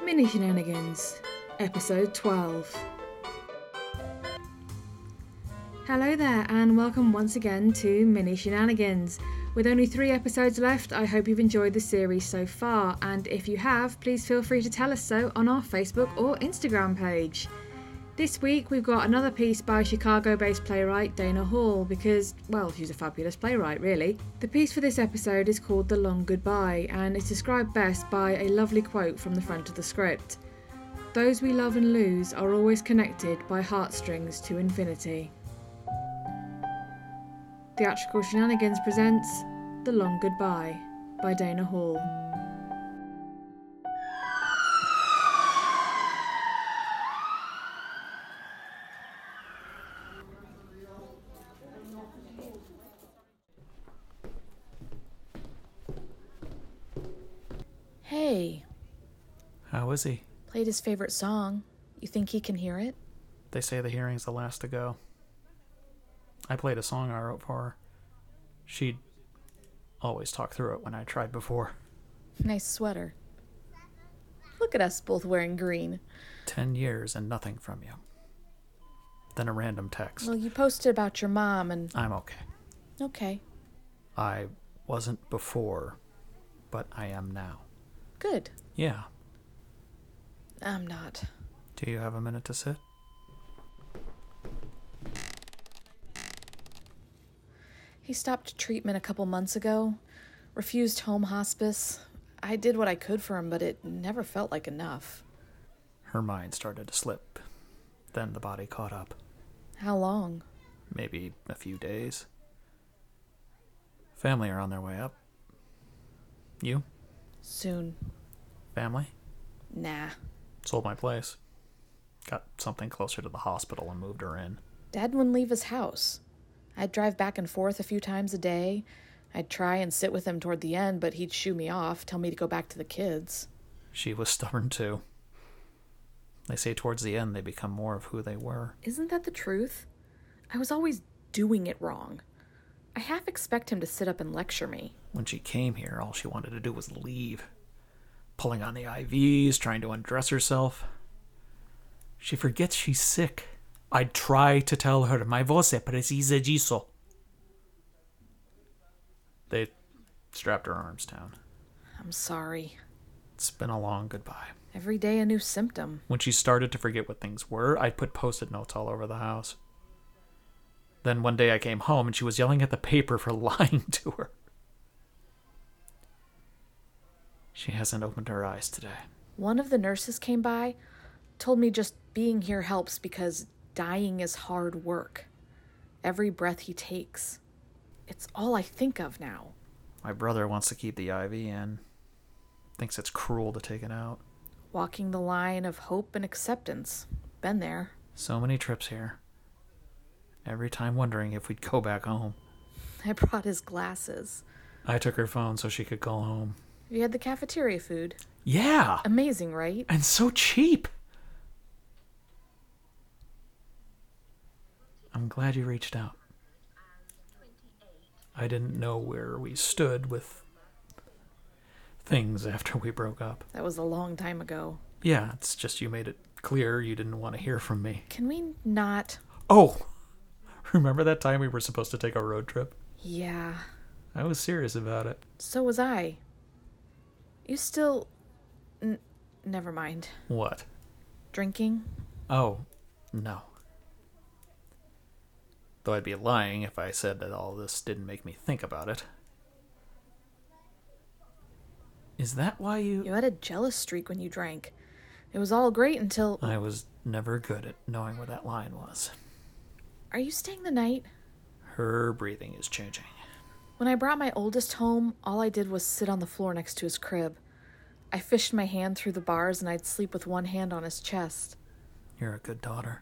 Mini Shenanigans, Episode 12. Hello there, and welcome once again to Mini Shenanigans. With only 3 episodes left, I hope you've enjoyed the series so far, and if you have, please feel free to tell us so on our Facebook or Instagram page. This week we've got another piece by Chicago-based playwright Dana Hall because, well, she's a fabulous playwright, really. The piece for this episode is called The Long Goodbye, and it's described best by a lovely quote from the front of the script. "Those we love and lose are always connected by heartstrings to infinity." Theatrical Shenanigans presents The Long Goodbye by Dana Hall. Hey. How is he? Played his favorite song. You think he can hear it? They say the hearing's the last to go. I played a song I wrote for her. She'd always talk through it when I tried before. Nice sweater. Look at us both wearing green. 10 years and nothing from you. Then a random text. Well, you posted about your mom and... I'm okay. Okay. I wasn't before, but I am now. Good. Yeah. I'm not. Do you have a minute to sit? He stopped treatment a couple months ago. Refused home hospice. I did what I could for him, but it never felt like enough. Her mind started to slip. Then the body caught up. How long? Maybe a few days. Family are on their way up. You? Soon. Family? Nah. Sold my place. Got something closer to the hospital and moved her in. Dad wouldn't leave his house. I'd drive back and forth a few times a day. I'd try and sit with him toward the end, but he'd shoo me off, tell me to go back to the kids. She was stubborn too. They say towards the end they become more of who they were. Isn't that the truth? I was always doing it wrong. I half expect him to sit up and lecture me. When she came here, all she wanted to do was leave. Pulling on the IVs, trying to undress herself. She forgets she's sick. I'd try to tell her, my voce è precisa giso. They strapped her arms down. I'm sorry. It's been a long goodbye. Every day a new symptom. When she started to forget what things were, I'd put post-it notes all over the house. Then one day I came home and she was yelling at the paper for lying to her. She hasn't opened her eyes today. One of the nurses came by, told me just being here helps because dying is hard work. Every breath he takes. It's all I think of now. My brother wants to keep the IV in. Thinks it's cruel to take it out. Walking the line of hope and acceptance. Been there. So many trips here. Every time wondering if we'd go back home. I brought his glasses. I took her phone so she could call home. You had the cafeteria food. Yeah! Amazing, right? And so cheap! I'm glad you reached out. I didn't know where we stood with things after we broke up. That was a long time ago. Yeah, it's just you made it clear you didn't want to hear from me. Can we not? Oh! Remember that time we were supposed to take a road trip? Yeah. I was serious about it. So was I. You still... never mind. What? Drinking? Oh, no. Though I'd be lying if I said that all this didn't make me think about it. Is that why You had a jealous streak when you drank. It was all great until... I was never good at knowing where that line was. Are you staying the night? Her breathing is changing. When I brought my oldest home, all I did was sit on the floor next to his crib. I fished my hand through the bars and I'd sleep with one hand on his chest. You're a good daughter.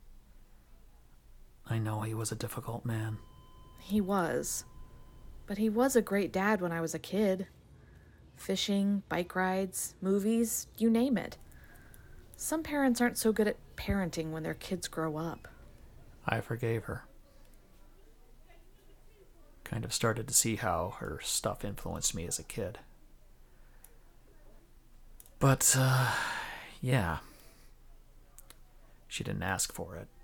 I know he was a difficult man. He was. But he was a great dad when I was a kid. Fishing, bike rides, movies, you name it. Some parents aren't so good at parenting when their kids grow up. I forgave her. Kind of started to see how her stuff influenced me as a kid. But Yeah. She didn't ask for it.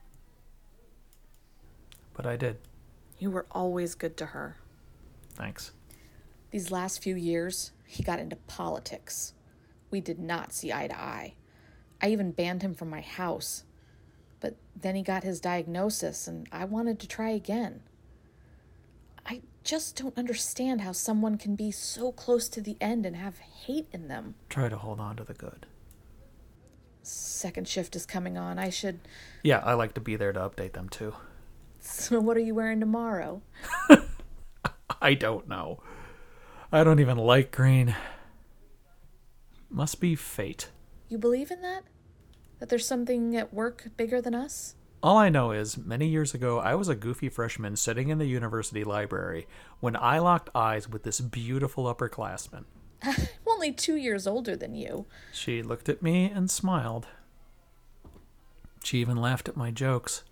But I did. You were always good to her. Thanks. These last few years, he got into politics. We did not see eye to eye. I even banned him from my house. But then he got his diagnosis, and I wanted to try again. I just don't understand how someone can be so close to the end and have hate in them. Try to hold on to the good. Second shift is coming on. I should... Yeah, I like to be there to update them too. So what are you wearing tomorrow? I don't know. I don't even like green. Must be fate. You believe in that? That there's something at work bigger than us? All I know is, many years ago, I was a goofy freshman sitting in the university library when I locked eyes with this beautiful upperclassman. I'm only 2 years older than you. She looked at me and smiled. She even laughed at my jokes.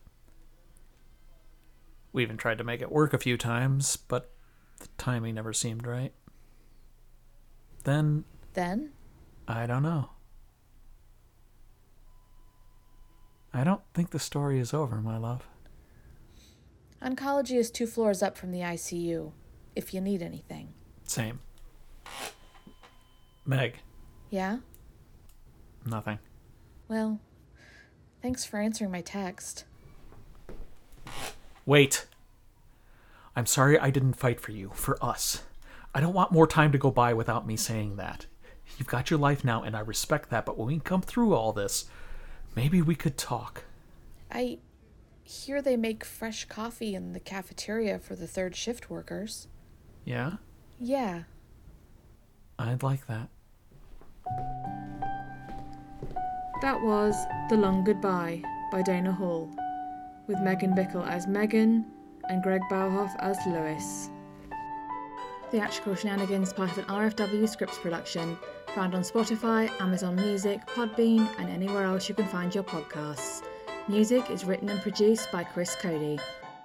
We even tried to make it work a few times, but the timing never seemed right. Then? I don't know. I don't think the story is over, my love. Oncology is 2 floors up from the ICU, if you need anything. Same. Meg. Yeah? Nothing. Well, thanks for answering my text. Wait. I'm sorry I didn't fight for you, for us. I don't want more time to go by without me saying that. You've got your life now, and I respect that, but when we come through all this, maybe we could talk. I hear they make fresh coffee in the cafeteria for the third shift workers. Yeah? Yeah. I'd like that. That was The Long Goodbye by Dana Hall, with Megan Bickle as Megan and Greg Bauhoff as Lewis. Theatrical Shenanigans, part of an RFW Scripts production, found on Spotify, Amazon Music, Podbean, and anywhere else you can find your podcasts. Music is written and produced by Chris Cody.